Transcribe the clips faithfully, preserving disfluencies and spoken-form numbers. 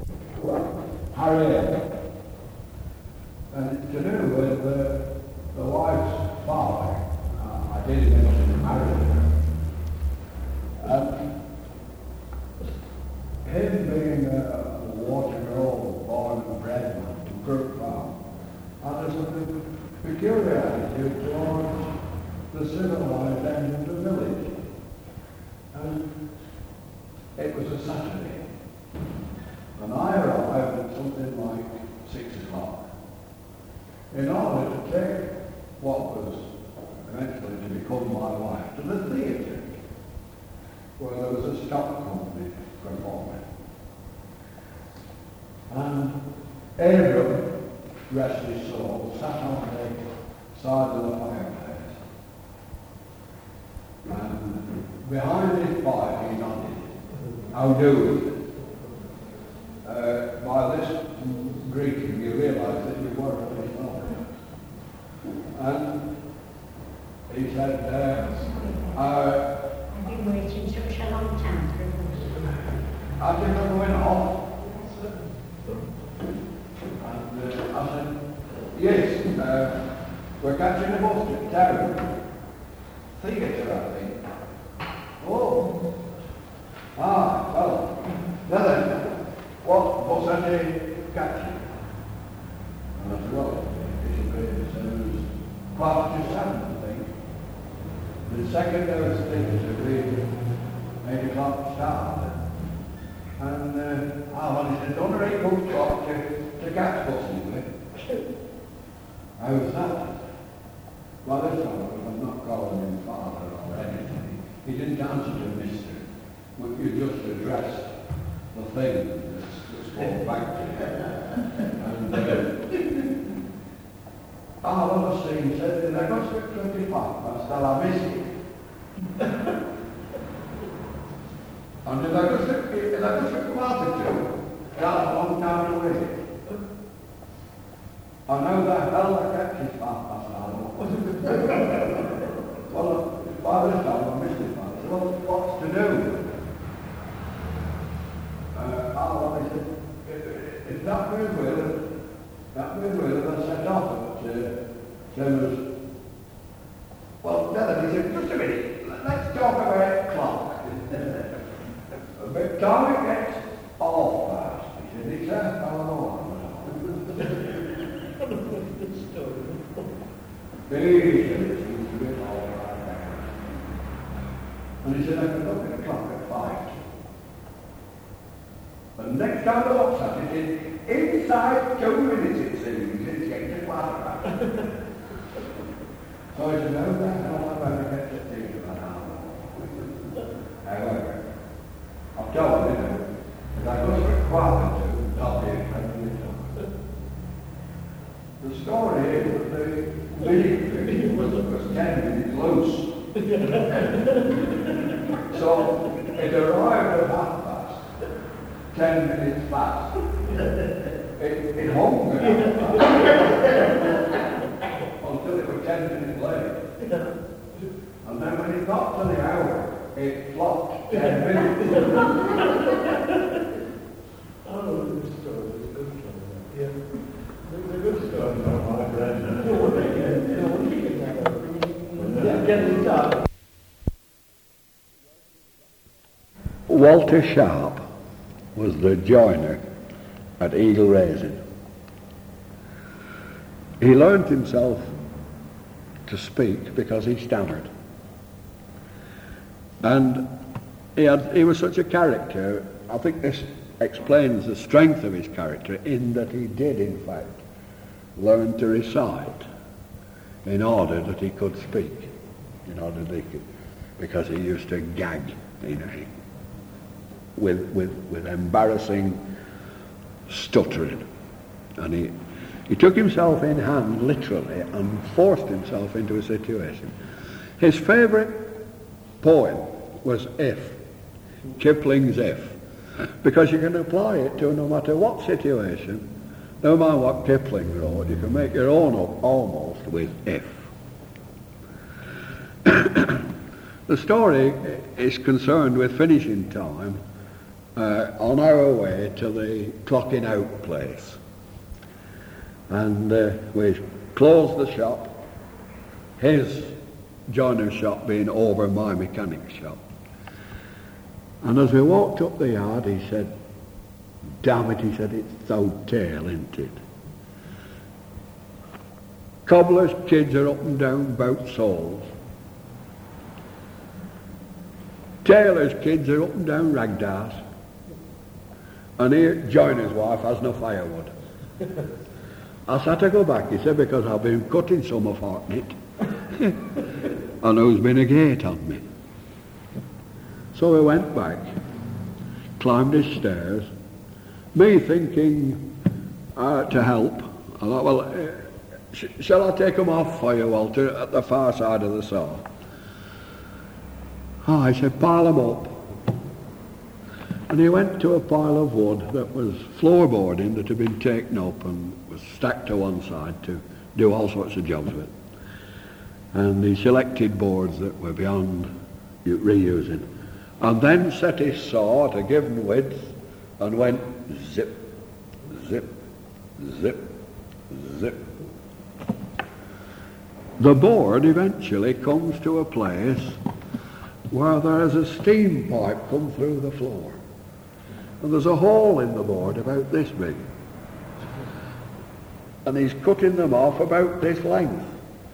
Harriet. And it's to do with the, the wife's father. Uh, I did mention he married her. And him being a Waterloo born and bred man from Crook Farm, had a sort of peculiar attitude towards the civilized end of the village. And it was a Saturday. And I arrived at something like six o'clock in order to take what was eventually to become my wife to the theatre, where there was a stock company performing. And Abram, rest his soul, sat on the side of the fireplace. And behind his pipe he nodded. How do? Uh, by this greeting you realise that you were at his knowledge. And he said, uh, uh, I've been waiting such a long time for it. I think I'm going off. And uh, I said, yes, uh, we're catching a bus to town. Theatre, I think. Oh. Ah, well, now then, what bus are they catching? And I said, well, it'll be the same as quarter to seven, I think. The second those things agreed eight o'clock start. And uh, I wanted to done a eight o'clock to, to catch buses with. How's that? Well, this time I'm not calling him father or anything. He didn't answer to mister. You just addressed the thing that's, that's called back to him. And uh, ah, well, the thing said, did I go to twenty-five? That's still I missed it. And did I go to, did I go to quarter to? That's a long time away. I know the hell I kept his half past hour. Well, by this time I missed it. I said, well, what's to do? Uh, oh, I said, if that way will, that way will, I set off at uh, Simmers. Well, then he said, just a minute, let's talk about eight o'clock. By the time it gets all fast, he said, it's half an hour. He said, it seems to be all right now. And he said, I can look at the clock at five. And next time I looked at it, inside two minutes it seems, it's getting to quarter. So I said, no, that's not how I get to think of an hour. However, I've told you, that I go to quarter to, not be expecting it. The story is that the lead was, was ten minutes loose. So it arrived at half past, ten minutes past. It, it hung at half past until it was ten minutes late. And then when it got to the hour, it flopped ten minutes. Oh, this story is a good story. Yeah. It's a good story. Walter Sharp was the joiner at Eagle Raisin. He learned himself to speak because he stammered. And he, had, he was such a character. I think this explains the strength of his character in that he did, in fact, learn to recite in order that he could speak, in order that he could, because he used to gag, you know, with, with, with embarrassing stuttering. And he, he took himself in hand, literally, and forced himself into a situation. His favourite poem was If, Kipling's If, because you can apply it to no matter what situation, no matter what Kipling wrote, you can make your own up almost with If. The story is concerned with finishing time uh, on our way to the clocking out place. And uh, we closed the shop, his joiner's shop being over my mechanic's shop. And as we walked up the yard, he said, "Damn it," he said, "it's so tail, isn't it? Cobblers' kids are up and down about soles. Tailors' kids are up and down Ragdars. And here, joiner's wife has no firewood." I said to go back, he said, "because I've been cutting some of fortnight. And there's been a gate on me." So we went back, climbed his stairs, me thinking uh, to help. I thought, well, uh, sh- shall I take them off for you, Walter, at the far side of the saw? Oh, I said, "Pile them up." And he went to a pile of wood that was floorboarding that had been taken up and was stacked to one side to do all sorts of jobs with. And he selected boards that were beyond reusing. And then set his saw at a given width and went zip, zip, zip, zip. The board eventually comes to a place where there is a steam pipe come through the floor. And there's a hole in the board about this big. And he's cutting them off about this length.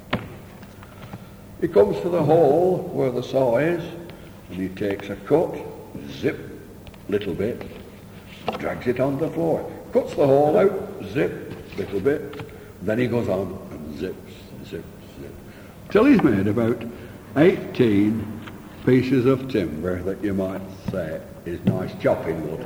He comes to the hole where the saw is, and he takes a cut, zip, little bit, drags it on the floor, cuts the hole out, zip, little bit, then he goes on and zips, zips, zips, till he's made about eighteen pieces of timber that you might say is nice chopping wood.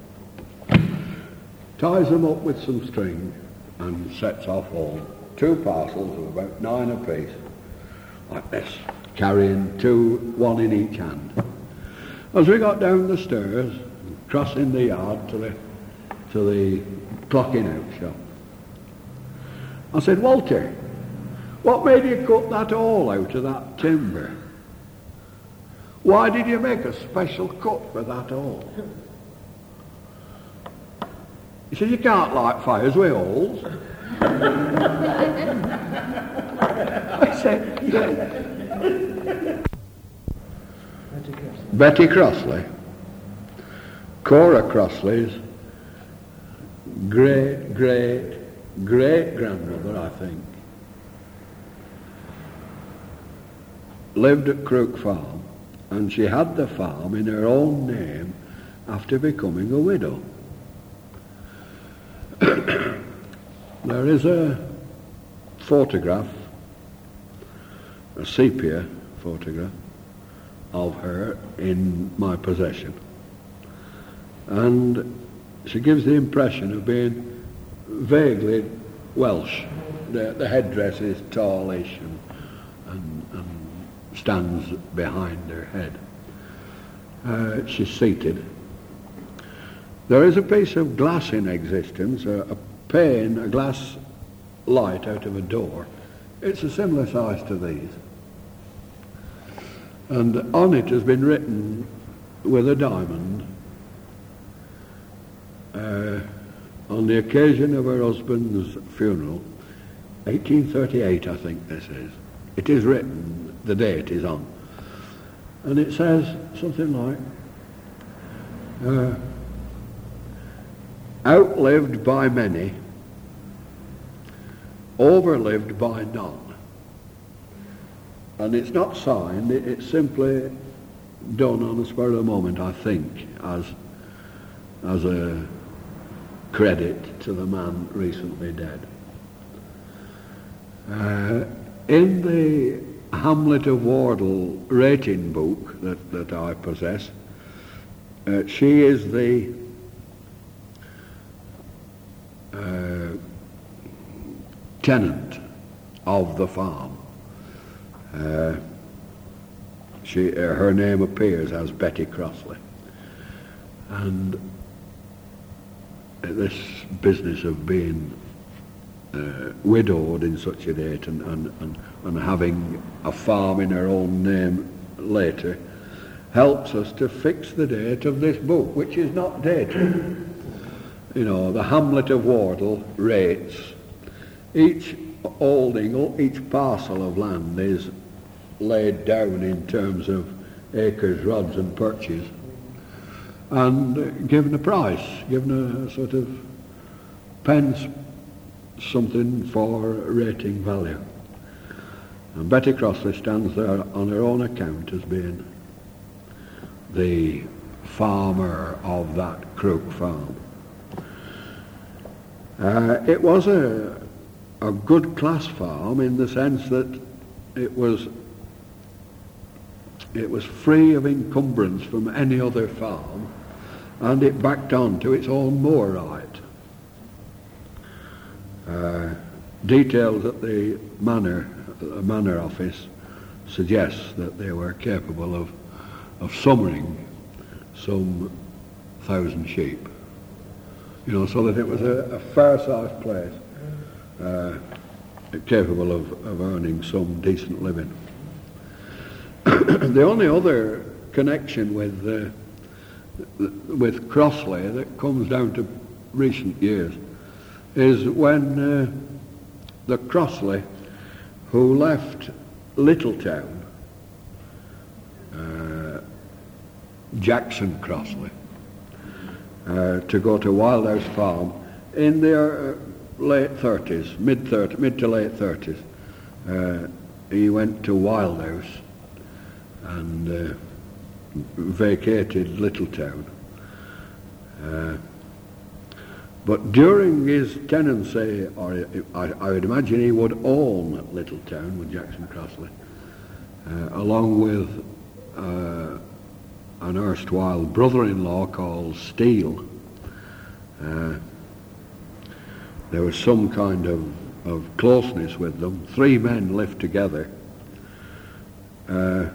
Ties them up with some string and sets off home. Two parcels of about nine apiece, like this, carrying two, one in each hand. As we got down the stairs, crossing the yard to the to the clocking out shop, I said, "Walter, what made you cut that hole out of that timber? Why did you make a special cut for that hole?" He said, "You can't light fires with holes." I said, "Yeah." Betty Crossley, Cora Crossley's great, great, great grandmother, I think, lived at Crook Farm, and she had the farm in her own name after becoming a widow. There is a photograph, a sepia photograph of her in my possession, and she gives the impression of being vaguely Welsh. The, the headdress is tallish and, and, and stands behind her head. Uh, she's seated. There is a piece of glass in existence, a, a pane, a glass light out of a door. It's a similar size to these. And on it has been written with a diamond, uh, on the occasion of her husband's funeral, eighteen thirty-eight I think this is. It is written, the date is on. And it says something like, uh, outlived by many, overlived by none. And it's not signed, it, it's simply done on the spur of the moment, I think, as as a credit to the man recently dead. Uh, in the Hamlet of Wardle rating book that, that I possess, uh, she is the uh, tenant of the farm. Uh, she, uh, her name appears as Betty Crossley. And this business of being uh, widowed in such a date and, and, and, and having a farm in her own name later helps us to fix the date of this book, which is not dated. You know, the hamlet of Wardle rates. Each holding, each parcel of land is laid down in terms of acres, rods and perches, and given a price, given a sort of pence something for rating value. And Betty Crossley stands there on her own account as being the farmer of that Crook farm. Uh, it was a, a good class farm in the sense that it was it was free of encumbrance from any other farm, and it backed on to its own moor right. Uh, details at the manor, the manor office suggests that they were capable of, of summering some thousand sheep. You know, so that it was a, a fair-sized place, uh, capable of, of earning some decent living. The only other connection with uh, with Crossley that comes down to recent years is when uh, the Crossley who left Littletown, uh, Jackson Crossley, uh, to go to Wildhouse Farm in their uh, late thirties, mid thirty, mid to late thirties. Uh, he went to Wildhouse and uh, vacated Littletown. Uh, but during his tenancy, or I, I would imagine he would own Littletown with Jackson Crossley, uh, along with uh, an erstwhile brother-in-law called Steele. Uh, there was some kind of, of closeness with them. Three men lived together. Uh,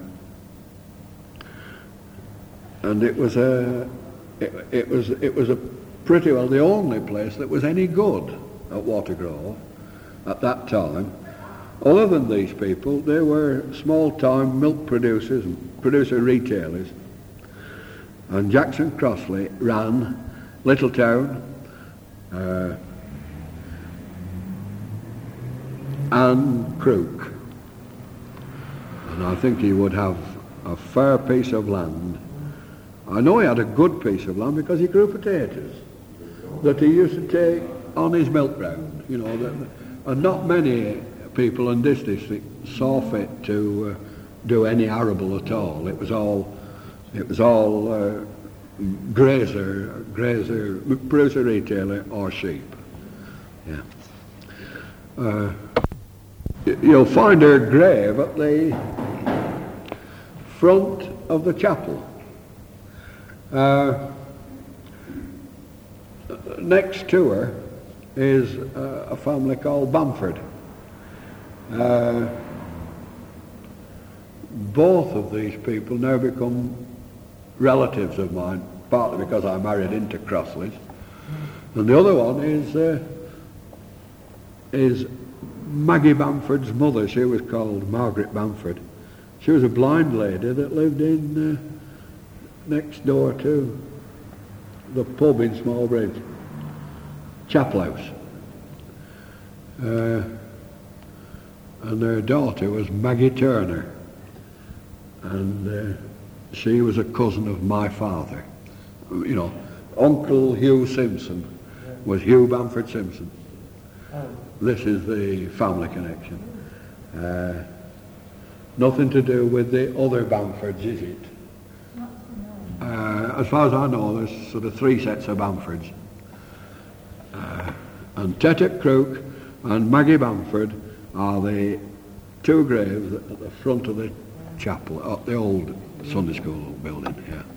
and it was a it, it was it was a pretty well the only place that was any good at Watergrove at that time. Other than these people, they were small-time milk producers and producer retailers. And Jackson Crossley ran Littletown uh, and Crook. And I think he would have a fair piece of land. I know he had a good piece of land because he grew potatoes that he used to take on his milk round, you know, that, and not many people in this district saw fit to uh, do any arable at all. It was all, it was all uh, grazer, grazer, producer retailer or sheep. Yeah. Uh, you'll find her grave at the front of the chapel. Uh, next to her is uh, a family called Bamford. Uh, both of these people now become relatives of mine, partly because I married into Crossleys, and the other one is uh, is Maggie Bamford's mother. She was called Margaret Bamford. She was a blind lady that lived in uh, next door to the pub in Smallbridge, Chapel House. Uh, and her daughter was Maggie Turner, and uh, she was a cousin of my father. You know, Uncle Hugh Simpson was Hugh Bamford Simpson. This is the family connection. Uh, nothing to do with the other Bamfords, is it? Uh, as far as I know, there's sort of three sets of Bamfords. Uh, and Tetta Crook and Maggie Bamford are the two graves at the front of the chapel, at the old Sunday school building here.